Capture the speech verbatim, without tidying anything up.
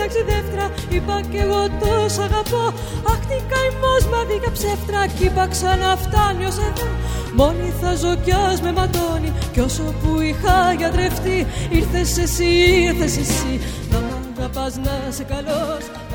ταξιδεύτρα. Είπα κι εγώ τόσο αγαπώ. Αχ τι καημός μ' αδίκια ψεύτρα. Κι είπα ξανά φτάνει ως εδώ. Μόνη θα ζω κι ας με ματώνει. Κι όσο που είχα γιατρευτεί, ήρθες εσύ, ήρθες εσύ. Να μ' αγαπάς να είσαι καλός.